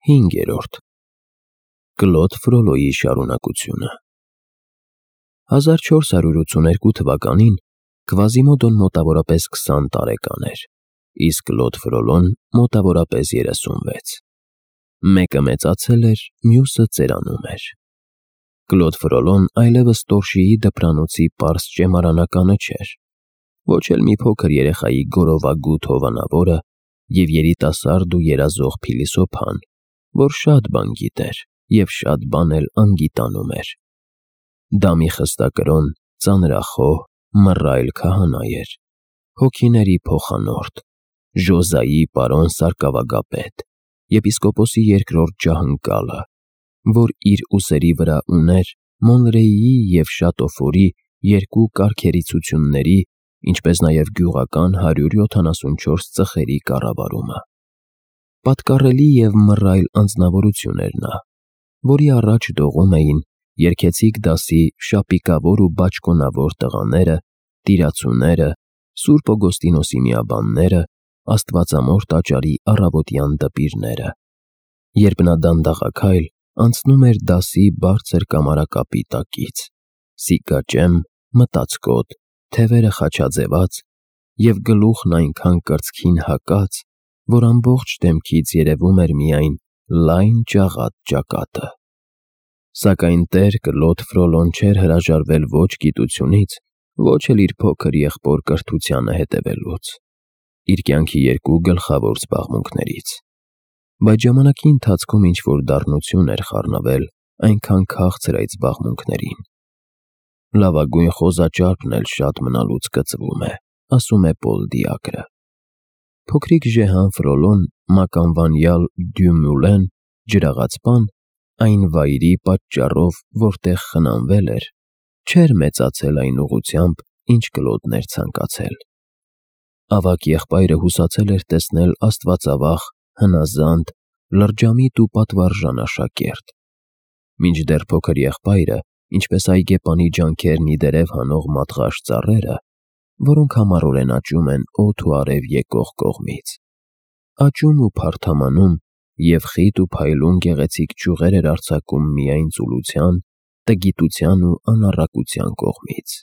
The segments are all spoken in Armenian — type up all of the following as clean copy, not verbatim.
5. Կլոդ Ֆրոլոյի շարունակությունը 1482 թվականին Կվազիմոդոն մոտավորապես 20 տարեկան էր, իսկ Կլոդ Ֆրոլոն մոտավորապես 36. Մեկը մեծացել էր, մյուսը ծերանում էր։ Կլոդ Ֆրոլոն այլևս Տորշիի դպրանոցի պարզ ճեմարանականը չէր, ոչ էլ մի փոքր երեխայի գորովագութ հովանավորը և երիտասարդ ու երազող փիլիսոփան, որ շատ բան գիտեր և շատ բան էլ անգիտանում էր։ Դա մի խստակրոն, ծանրախոհ, մռայլ քահանա էր, հոգիների փոխանորդ, Ժոզայի պարոն սարկավագապետ, եպիսկոպոսի երկրորդ ջահնկալը, որ իր ուսերի վրա ուներ Մոնրեիի և Շատոֆորի երկու կարգերիցությունների, ինչպես նաև գյուղական 174 ծխերի կառավարումը։ Պատկառելի և մռայլ անձնավորություն էր նա, որի առաջ դողում էին երգեցիկ դասի շապիկավոր ու բաճկոնավոր տղաները, տիրացուները, Սուրբ Օգոստինոսի միաբանները, Աստվածամոր տաճարի առավոտյան դպիրները։ Երբ նա դանդաղաքայլ անցնում էր դասի բարձր կամարակապի տակից, սիկաճեմ, մտածկոտ, թևերը խաչաձևած և գլուխն այնքան կրծքին հակած, որ ամբողջ դեմքից երևում էր միայն լայն ջաղատ ճակատը։ Սակայն տեր Կլոդ Ֆրոլոն չէր հրաժարվել ոչ գիտությունից, ոչ էլ իր փոքր եղբոր կրթությանը հետևելուց, իր կյանքի երկու գլխավոր զբաղմունքներից, բայց ժամանակի ընթացքում ինչ-որ դառնություն էր խառնվել այնքան քաղցր այդ զբաղմունքներին։ Լավագույն խոզաճարպն էլ շատ մնալուց կծվում է, ասում է Պոլ Դիակրը։ Փոքրիկ Ժեհան Ֆրոլոն, մականվանյալ Դյու Մուլեն, ջրաղացպան, այն վայրի պատճառով, որտեղ խնամվել էր, չէր մեծացել այն ուղղությամբ, ինչ Կլոդն էր ցանկացել։ Ավագ եղբայրը հուսացել էր տեսնել աստվածավախ, հնազանդ, լրջամիտ ու պատվարժան աշակերտ, մինչդեռ փոքր եղբայրը, ինչպես այգեպանի ջանքերն ի դերև հանող մատղաշ ծառերը, որոնք համառորեն աճում են օդ ու արև եկող կողմից, աճում ու փարթամանում և խիտ ու փայլուն գեղեցիկ ճյուղեր էր արձակում միայն ծուլության, տգիտության ու անառակության կողմից։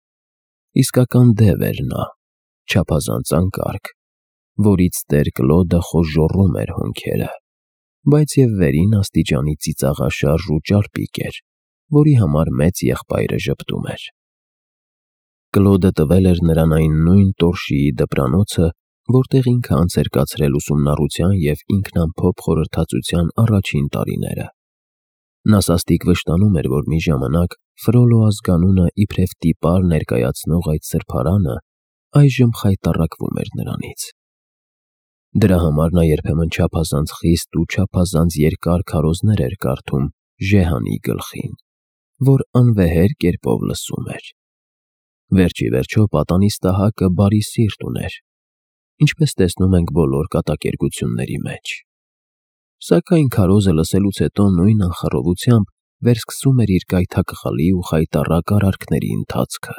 Իսկական դև էր նա, չափազանց անկարգ, որից տեր Կլոդը խոժոռում էր հոնքերը, բայց և վերին աստիճանի ծիծաղաշարժ ու ճարպիկ էր, որի համար մեծ եղբայրը ժպտում էր։ Կլոդը տվել էր նրան այն նույն Տորշիի դպրանոցը, որտեղ ինքը անց էր կացրել ուսումնառության և ինքնամփոփ խորհրդածության առաջին տարիները։ Նա սաստիկ վշտանում էր, որ մի ժամանակ Ֆրոլո ազգանունը իբրև տիպար ներկայացնող այդ սրբարանը այժմ խայտառակվում էր նրանից։ Դրա համար նա երբեմն չափազանց խիստ ու չափազանց երկար քարոզներ էր կարդում Ժեհանի գլխին, որ անվեհեր կերպով լսում էր։ Վերջիվերջո պատանիստահակը բարի սիրտ ուներ, ինչպես տեսնում ենք բոլոր կատակերգությունների մեջ։ Սակայն քարոզը լսելուց հետո նույն անխռովությամբ վերսկսում էր իր կայթակղալի ու խայտառակ արարքների ընթացքը։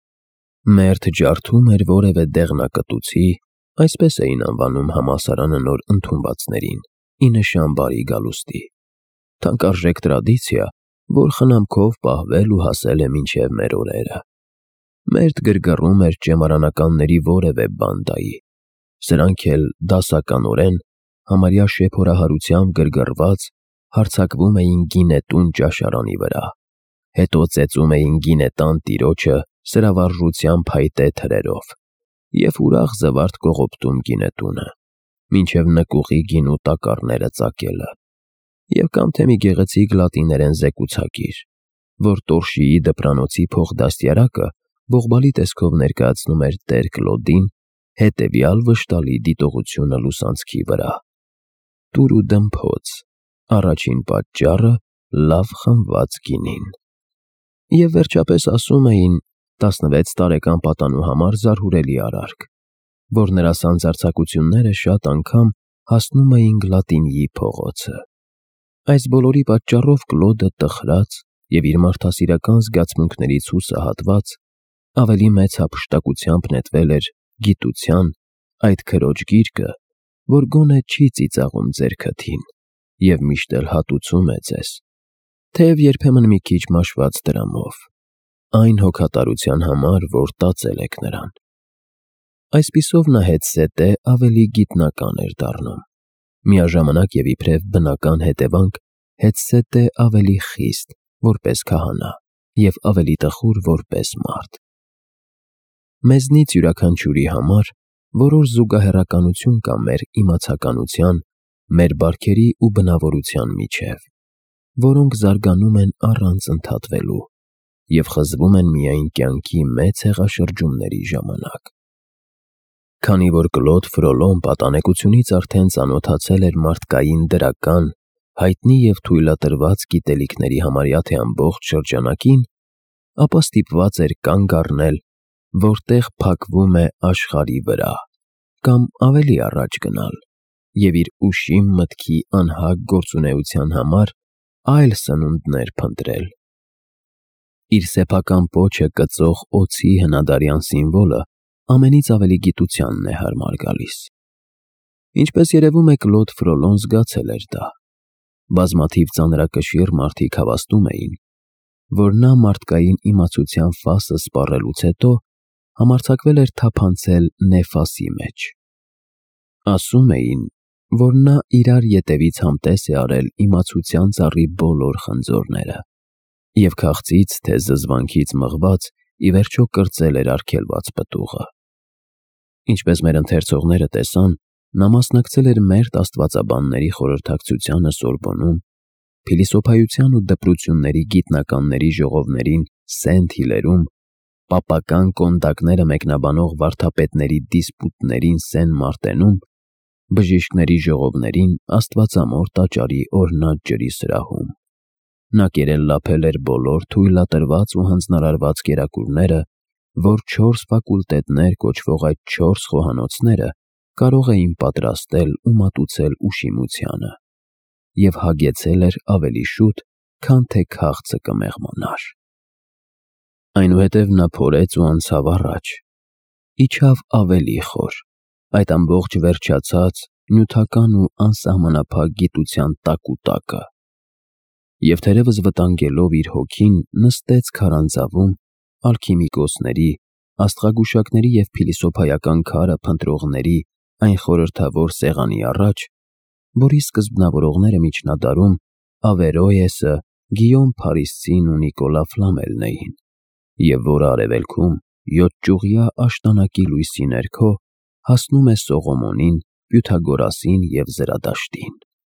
Մերթ ջարդում էր որևէ դեղնակտուցի, այսպես էին անվանում համալսարանը նոր ընդունվածներին, ի նշան բարի գալուստի, թանկարժեք տրադիցիա, որ խնամքով պահվել ու հասել է մինչև մեր օրերը։ Մերթ գրգռում էր ճեմարանականների որևէ բանդայի, սրանք էլ դասականորեն, համարյա շեփորահարությամբ գրգռված, հարձակվում էին գինետուն ճաշարանի վրա, հետո ծեծում էին գինետան տիրոջը սրավարժության փայտե թրերով և ուրախ զվարթ կողոպտում գինետունը, մինչև նկուղի գինու տակառները ծակելը, և կամ թե մի գեղեցիկ լատիներեն զեկուցակիր, որ Տորշիի դպրանոցի փոխդաստիարակը ողբալի տեսքով ներկայացնում էր տեր Կլոդին հետևյալ վշտալի դիտողությունը լուսանցքի վրա. «Տուր ու դմփոց, առաջին պատճառը լավ խմված գինին»։ Եվ վերջապես ասում էին 16 տարեկան պատանու համար զարհուրելի արարք, որ նրա սանձարձակությունները շատ անգամ հասնում էին Գլատինիի փողոցը։ Այս բոլորի պատճառով Կլոդը տխրած և իր մարդասիրական զգացմունքներից հուսահատված, ավելի մեծ հափշտակությամբ նետվել էր գիտության, այդ քրոջ գիրկը, որ գոնե չի ծիծաղում ձեր քթին, և միշտ էլ հատուցում է ձեզ, թեև երբեմն մի քիչ մաշված դրամով, այն հոգատարության համար, որ տածել եք նրան։ Այսպիսով նա հետզհետե ավելի գիտնական էր դառնում, միաժամանակ և իբրև բնական հետևանք հետզհետե ավելի խիստ, որպես քահանա, և ավելի տխուր, որպես մարդ։ Մեզնից յուրաքանչյուրի համար որոշ զուգահեռականություն կա մեր իմացականության, մեր բարքերի ու բնավորության միջև, որոնք զարգանում են առանց ընդհատվելու և խզվում են միայն կյանքի մեծ հեղաշրջումների ժամանակ։ Քանի որ Կլոդ Ֆրոլոն պատանեկությունից արդեն ծանոթացել էր մարդկային դրական, հայտնի և թույլատրված գիտելիքների համարյա թե ամբողջ շրջանակին, ապա ստիպված էր կանգ առնել, որտեղ փակվում է աշխարհի վրա, կամ ավելի առաջ գնալ և իր ուշիմ մտքի անհագ գործունեության համար այլ սնունդներ փնտրել։ Իր սեփական պոչը կծող օձի հնադարյան սիմվոլը ամենից ավելի գիտությանն է հարմար գալիս։ Ինչպես երևում է, Կլոդ Ֆրոլոն զգացել էր դա։ Բազմաթիվ ծանրակշիռ մարդիկ հավաստում էին, որ նա մարդկային իմացության ֆասը սպառելուց հետո համարձակվել էր թափանցել Նեֆասի մեջ։ Ասում էին, որ նա իրար ետևից համտես է արել իմացության ծառի բոլոր խնձորները և քաղցից թե զզվանքից մղված ի վերջո կրծել էր արգելված պտուղը։ Ինչպես մեր ընթերցողները տեսան, նա մասնակցել էր մերթ աստվածաբանների խորհրդակցությանը Սորբոնում, փիլիսոփայության ու դպրությունների գիտնականների ժողովներին Սենթ Հիլերում, պապական կոնդակները մեկնաբանող վարդապետների դիսպուտներին Սեն Մարտենում, բժիշկների ժողովներին Աստվածամոր տաճարի օրհնած ջրի սրահում։ Նա կերել-լափել էր բոլոր թույլատրված ու հանձնարարված կերակուրները, որ 4 ֆակուլտետներ կոչվող այդ 4 խոհանոցները կարող էին պատրաստել ու մատուցել ուշիմությանը, և հագեցել էր ավելի շուտ, քան թե քաղցը կմեղմոնար։ Այնուհետև նա փորեց ու անցավ առաջ, իջավ ավելի խոր, այդ ամբողջ վերջացած, նյութական ու անսահմանափակ գիտության տակուտակը, և թերևս վտանգելով իր հոգին նստեց քարանձավում ալքիմիկոսների, աստղագուշակների և փիլիսոփայական քարը փնտրողների այն խորհրդավոր սեղանի առաջ, որի սկզբնավորողները միջնադարում Ավերոեսը, Գիյոմ Փարիսցին ու Նիկոլա Ֆլամելն էին, և որը արևելքում յոթճուղյա աշտանակի լույսի ներքո հասնում է Սողոմոնին, Պյութագորասին և Զրադաշտին։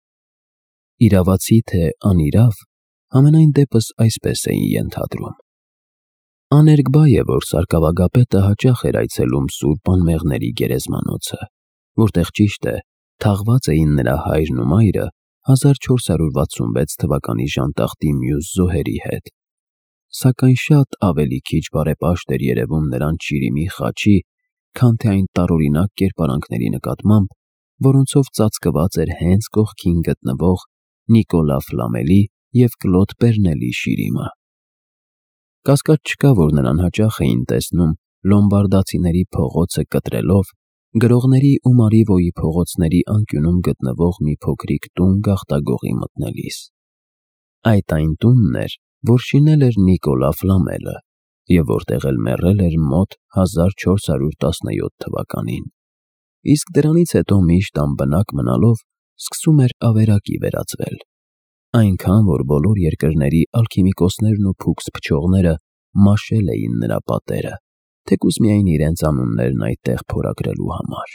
Իրավացի թե անիրավ, համենայն դեպս այսպես էին ենթադրում։ Աներկբա է, որ սարկավագապետը հաճախ էր այցելում Սուրբ Անմեղների գերեզմանոցը, որտեղ ճիշտ է, թաղված էին նրա հայրն ու մայրը 1466 թվականի ժանտախտի մյուս զոհերի հետ, սակայն շատ ավելի քիչ բարեպաշտ էր երևում նրան Չիրիմի խաչի, քան թե այն տարօրինակ կերպարանքների նկատմամբ, որոնցով ծածկված էր հենց կողքին գտնվող Նիկոլա Ֆլամելի և Կլոդ Պերնելի շիրիմը։ Կասկած չկա, որ նրան հաճախ էին տեսնում լոմբարդացիների փողոցը կտրելով, գրողների ու Մարիվոյի փողոցների անկյունում գտնվող մի փոքրիկ տուն գաղտագողի մտնելիս։ Այդ այն տունն էր, որ շինել էր Նիկոլա Ֆլամելը և որտեղ էլ մեռել էր մոտ 1417 թվականին, իսկ դրանից հետո միշտ անբնակ մնալով սկսում էր ավերակի վերածվել, այնքան, որ բոլոր երկրների ալքիմիկոսներն ու փուքս փչողները մաշել էին նրա պատերը, թեկուզ միայն իրենց անուններն այդտեղ փորագրելու համար։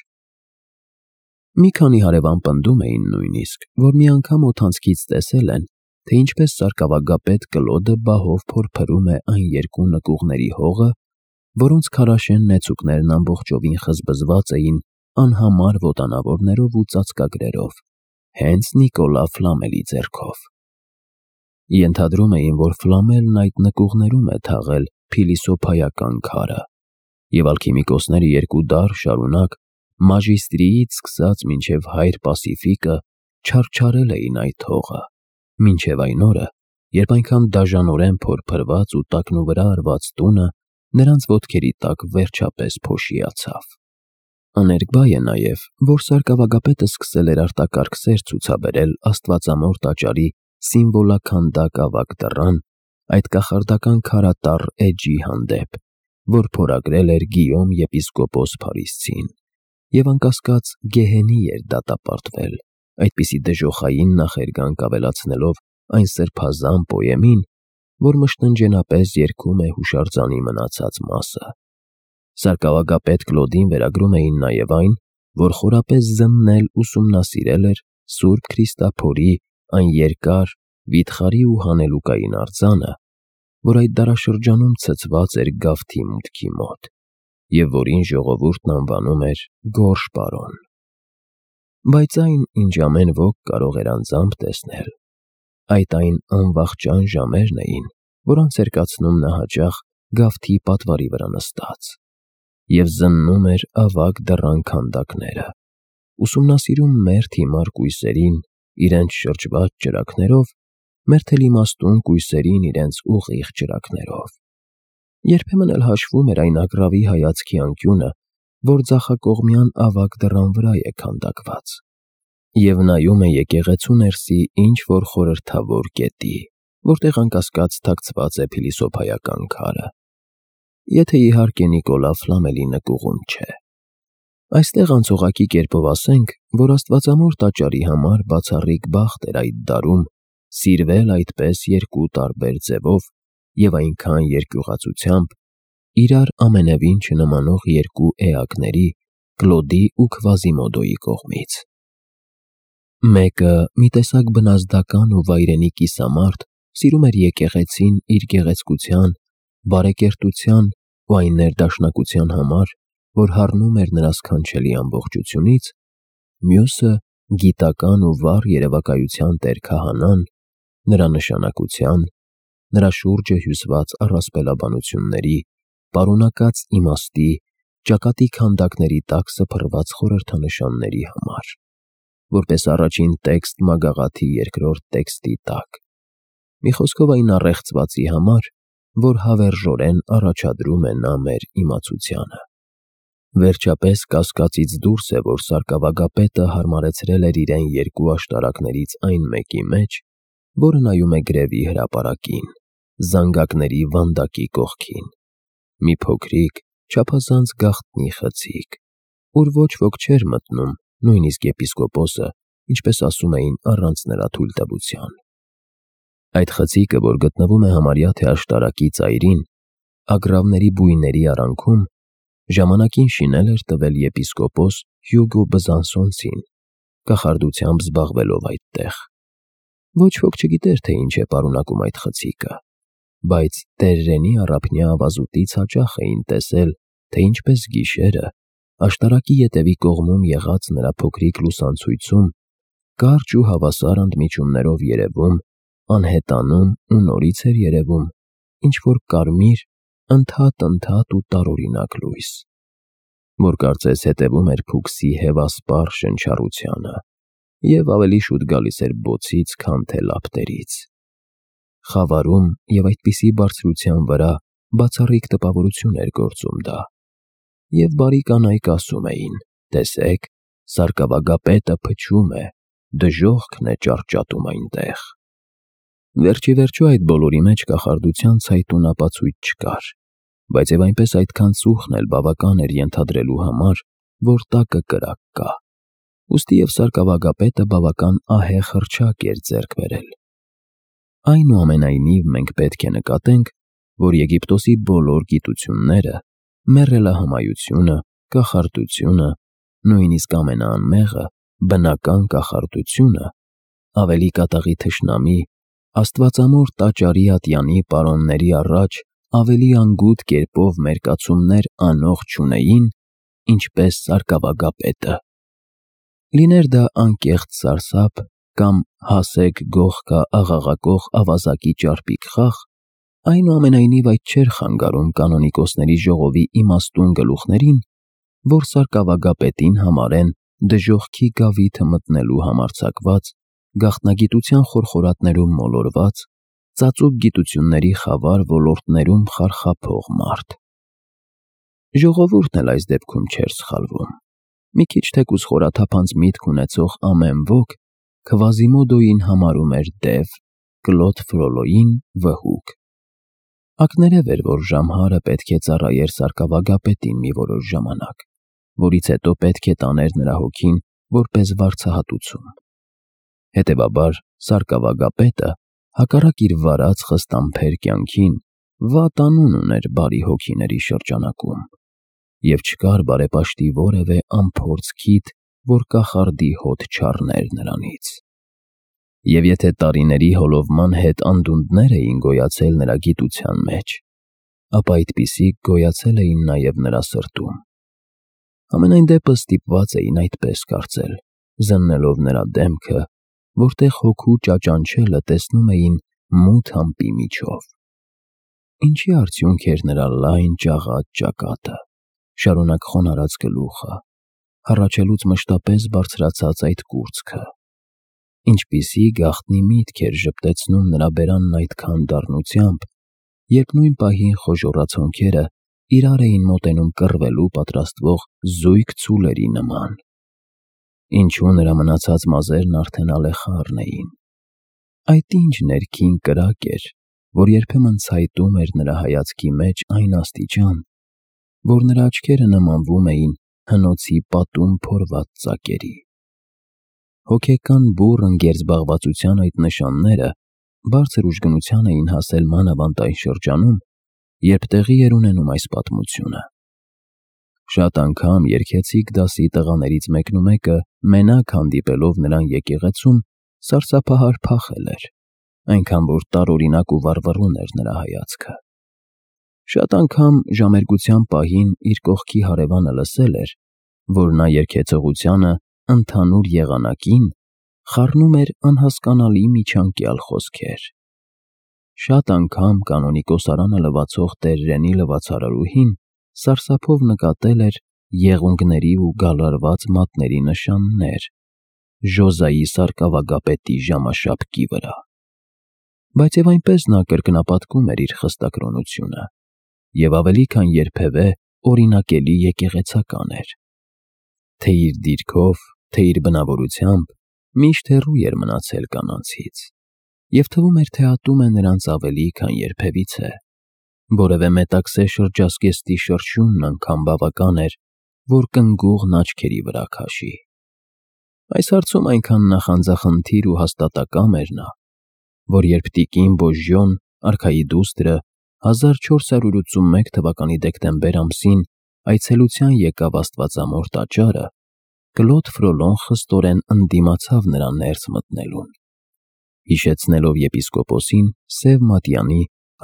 Մի քանի հարևան պնդում էին նույնիսկ, որ մի անգամ օդանցքից տեսել են, թե ինչպես սարկավագապետ Կլոդը բահով փորփրում է այն երկու նկուղների հողը, որոնց քարաշեն նեցուկներն ամբողջովին խզբզված էին անհամար ոտանավորներով ու ծածկագրերով, հենց Նիկոլա Ֆլամելի ձեռքով։ Ենթադրում էին, որ Ֆլամելն այդ նկուղներում է թաղել փիլիսոփայական քարը, և ալքիմիկոսները 2 դար շարունակ Մաժիստրիից սկսած մինչև Հայր Պասիֆիկը չարչարել էին այդ հողը, մինչև այն օրը, երբ այնքան դաժանորեն փորփրված ու տակնուվրա արված տունը նրանց ոտքերի տակ վերջապես փոշիացավ։ Աներկբա է նաև, որ սարկավագապետը սկսել էր արտակարգ սեր ցուցաբերել աստվածամոր տաճարի սիմվոլաքանդակ ավագ դռան, այդ կախարդական քարատառ էջի հանդեպ, որ փորագրել էր Գիյոմ եպիսկոպոս Փարիսցին, և անկասկած գեհենի էր դատապարտվել, այդպիսի դժոխային նախերգանք ավելացնելով այն սրբազան պոեմին, որ մշտնջենապես երգում է հուշարձանի մնացած մասը։ Սարկավագապետ Կլոդին վերագրում էին նաև այն, որ խորապես զննել ուսումնասիրել էր Սուրբ Քրիստափորի այն երկար, վիթխարի ու հանելուկային արձանը, որ այդ դարաշրջանում ցցված էր Գավթի մուտքի մոտ, և որին ժողովուրդն անվանում էր Գորշ պարոն։ Բայց այն, ինչ ամեն ոք կարող էր անձամբ տեսնել, այդ այն անվախճան ժամերն էին, որոնց էր կացնում նա հաճախ Գավթի պատվարի վրա նստած, և զննում էր ավագ դռան քանդակները, ուսումնասիրում մերթ հիմար կույսերին իրենց շրջված ճրագներով, մերթ էլ իմաստուն կույսերին իրենց ուղիղ ճրագներով։ Երբեմն էլ հաշվում էր այն ագռավի հայացքի անկյունը, որ ձախակողմյան ավագ դռան վրա է քանդակված, և նայում է եկեղեցու ներսի ինչ-որ խորհրդավոր կետի, որտեղ անկասկած թաքցված է փիլիսոփայական քարը, եթե իհարկե Նիկոլա Ֆլամելի նկուղում չէ։ Այստեղ անցողակի կերպով ասենք, որ աստվածամոր տաճարի համար բացառիկ բախտ էր այդ դարում սիրվել այդպես երկու տարբեր ձևով և այնքան երկյուղացությամբ իրար ամենևին չնմանող երկու էակների՝ Կլոդի ու Քվազիմոդոյի կողմից։ Մեկը մի տեսակ բնազդական ու վայրենի կիսամարդ սիրում էր եկեղեցին իր գեղեցկության, բարեկերտության ու այն ներդաշնակության համար, որ հառնում էր նրա սքանչելի ամբողջությունից, մյուսը գիտական ու վառ երևակայության տեր քահանան, նրա նշանակության, նրա շուրջը հյուսված առասպելաբանությունների, պարունակած իմաստի, ճակատի քանդակների տակ սփռված խորհրդանշանների համար, որպես առաջին տեքստ մագաղաթի երկրորդ տեքստի տակ, մի խոսքով այն առեղծվածի համար, որ հավերժորեն առաջադրում է նա մեր իմացությանը։ Վերջապես կասկածից դուրս է, որ սարկավագապետը հարմարեցրել էր իրեն երկու աշտարակներից այն մեկի մեջ, որը նայում է գրևի հրապարակին, զանգակների վանդակի կողքին, մի փոքրիկ, չափազանց գաղտնի խցիկ, ուր ոչ ոք չէր մտնում, նույնիսկ եպիսկոպոսը, ինչպես ասում էին, առանց նրա թույլտվության։ Այդ խցիկը, որ գտնվում է համարյա թե աշտարակի ծայրին, ագռավների բույների արանքում, ժամանակին շինել էր տվել եպիսկոպոս Հյուգո Բզանսոնցին, կախարդությամբ զբաղվելով այդտեղ։ Ոչ ոք չգիտեր, թե ինչ է պարունակում այդ խցիկը, բայց տերերենի առափնյա ավազուտից հաճախ էին տեսել, թե ինչպես գիշերը, աշտարակի ետևի կողմում եղած նրա փոքրիկ լուսանցույցում, կարճ ու հավասար ընդմիջումներով երևում, անհետանում ու նորից էր երևում ինչ-որ կարմիր, ընդհատ ու տարօրինակ լույս, որ կարծես հետևում էր Փուքսի հևասպառ շնչառությանը և ավելի շուտ գալիս էր բոցից, քան թե լապտերից։ Խավարում և այդպիսի բարձրության վրա բացառիկ տպավորություն էր գործում դա, և բարի կանայք ասում էին. «Տեսեք, սարկավագապետը փչում է, դժոխքն է ճառճատում այնտեղ»։ Վերջիվերջո այդ բոլորի մեջ կախարդության ցայտուն ապացույց չկար, բայց և այնպես այդքան ծուխն էլ բավական էր ենթադրելու համար, որ տակը կրակ կա, ուստի և սարկավագապետը բավական ահեղ հռչակ էր ձեռք բերել։ Այնուամենայնիվ մենք պետք է նկատենք, որ Եգիպտոսի բոլոր գիտությունները, մեռելահմայությունը, կախարդությունը, նույնիսկ ամենաանմեղը, բնական կախարդությունը, ավելի կատաղի թշնամի, աստվածամոր տաճարի ատյանի պարոնների առաջ ավելի անգութ կերպով մերկացումներ անող չունեին, ինչպես սարկավագապետը։ Լիներ դա անկեղծ սարսափ կամ հասեկ գողքա աղաղակող ավազակի ճարպիկ խաղ, այնուամենայնիվ այդ չէր խանգարում կանոնիկոսների ժողովի իմաստուն գլուխներին, որ սարկավագապետին համարեն դժոխքի գավիթը մտնելու համարձակված, գաղտնագիտության խորխորատներում մոլորված, ծածուկ գիտությունների խավար ոլորտներում խարխափող մարդ։ Ժողովուրդն էլ այս դեպքում չէր սխալվում։ մի քիչ թեկուզ խորաթափանց միտք ունեցող ամեն ոք Քվազիմոդոյին համարում էր դև, Կլոդ Ֆրոլոյին վհուկ։ Ակներև էր, որ Ժամհարը պետք է ծառայեր սարկավագապետին մի որոշ ժամանակ, որից հետո պետք է տաներ նրա հոգին որպես վարձահատություն։ Հետևաբար սարկավագապետը, հակառակ իր վարած խստամբեր կյանքին, վատ անուն ուներ բարի հոգիների շրջանակում, և չկար բարեպաշտի որևէ անփորձ քիթ, որ կախարդի հոտ չառներ նրանից։ Եվ եթե տարիների հոլովման հետ անդունդներ էին գոյացել նրա գիտության մեջ, ապա այդպիսիք գոյացել էին նաև նրա սրտում։ Համենայն դեպս ստիպված էին այդպես կարծել, զննելով նրա դեմքը, որտեղ հոգու ճաճանչելը տեսնում էին մութ ամպի միջով։ Ինչի արդյունք էր նրա լայն ճաղատ ճակատը, շարունակ խոնարհած գլուխը, հառաչելուց մշտապես բարձրացած այդ կուրծքը։ Ինչպիսի գաղտնի միտք էր ժպտեցնում նրա բերանն այդքան դառնությամբ, երբ նույն պահին խոժոռաց հոնքերը իրար էին մոտենում կռվելու պատրաստվող զույգ ցուլերի նման։ Ինչու նրա մնացած մազերն արդեն ալեխառն էին։ Այդ ինչ ներքին կրակ էր, որ երբեմն ցայտում էր նրա հայացքի մեջ այն աստիճան, որ նրա աչքերը նմանվում էին հնոցի պատում փորված ծակերի։ Հոգեկան բուռն գերզբաղվածության այդ նշանները բարձր ուժգնության էին հասել մանավանդ այն շրջանում, երբ տեղի էր ունենում այս պատմությունը։ Շատ անգամ երգեցիկ դասի տղաներից մեկնումեկը մենակ հանդիպելով նրան եկեղեցում սարսափահար փախել էր, այնքան որ տարօրինակ ու վառվռուն էր նրա հայացքը։ Շատ անգամ ժամերգության պահին իր կողքի հարևանը լսել էր, որ նա երգեցողությանը ընդհանուր եղանակին խառնում էր անհասկանալի միջանկյալ խոսքեր։ Շատ անգամ կանոնիկոսարանը լվացող տերրենի լվացարարուհին սարսափով նկատել էր եղունգների ու գալարված մատների նշաններ Ժոզայի սարկավագապետի ժամաշապկի վրա։ Բայց և այնպես նա կրկնապատկում էր իր խստակրոնությունը և ավելի քան երբևէ օրինակելի եկեղեցական էր։ Թե իր դիրքով, թե իր բնավորությամբ միշտ հեռու էր մնացել կանանցից, և թվում էր, թե ատում է նրանց ավելի, քան երբևիցե։ Որևէ մետաքսե շրջազգեստի շրշյունն անգամ բավական էր, որ կնգուղն աչքերի վրա քաշի։ Այս հարցում այնքան նախանձախնդիր ու հաստատակամ էր նա, որ երբ տիկին Բոժյոն, արքայի դուստրը, 1481 թվականի դեկտեմբեր ամսին այցելության եկավ Աստվածամոր տաճարը, Կլոդ Ֆրոլոն խստորեն ընդդիմացավ նրան ներս մտնելուն, հիշեցնելով եպիսկոպոսին Սև Մատյանի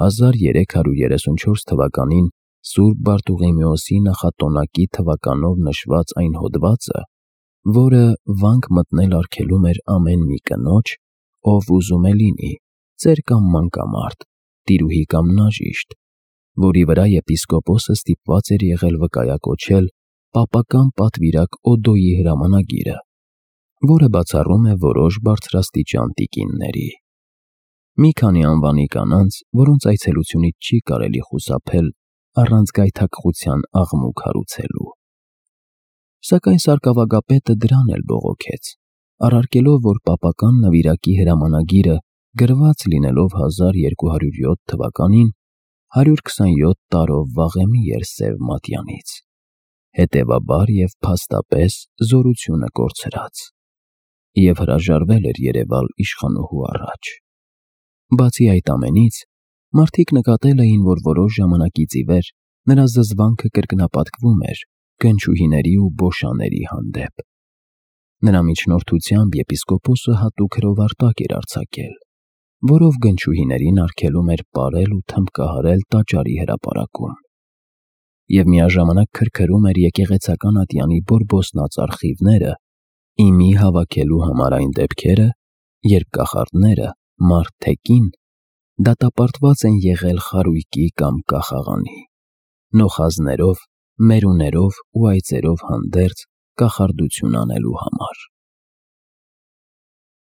1334 թվականին Սուրբ Բարտուղիմեոսի նախատոնակի թվականով նշված այն հոդվածը, որը վանք մտնել արգելում էր ամեն մի կնոջ, ով ուզում է լինի, ծեր կամ մանկամարդ, տիրուհի կամ նաժիշտ, որի վրա եպիսկոպոսը ստիպված էր եղել վկայակոչել պապական պատվիրակ Օդոյի հրամանագիրը, որը բացառում է որոշ բարձրաստիճան տիկինների։ Մի քանի անվանի կանանց, որոնց այցելությունից չի կարելի խուսափել առանց գայթակղության աղմուկ հարուցելու։ Սակայն սարկավագապետը դրան էլ բողոքեց, առարկելով, որ պապական նվիրակի հրամանագիրը գրված լինելով 1207 թվականին 127 տարով վաղեմի էր Սև Մատյանից, հետևաբար և փաստապես զորությունը կորցրած, և հրաժարվել էր երևալ իշխանուհու առաջ։ Բացի այդ ամենից, մարդիկ նկատել էին, որ որոշ ժամանակից ի վեր նրա զզվանքը կրկնապատկվում էր գնչուհիների ու բոշաների հանդեպ։ Նրա միջնորդությամբ եպիսկոպոսը հատուկ հրովարտակ էր արձակել, որով գնչուհիներին արգելում էր պարել ու թմբկահարել տաճարի հրապարակում, և միաժամանակ քրքրում էր եկեղեցական ատյանի բորբոսնած արխիվները իմի հավաքելու համար այն դեպքերը, երբ կախարդները, մարդ թե կին, դատապարտված են եղել խարույկի կամ կախաղանի, նոխազներով, մերուներով ու այծերով հանդերձ կախարդություն անելու համար։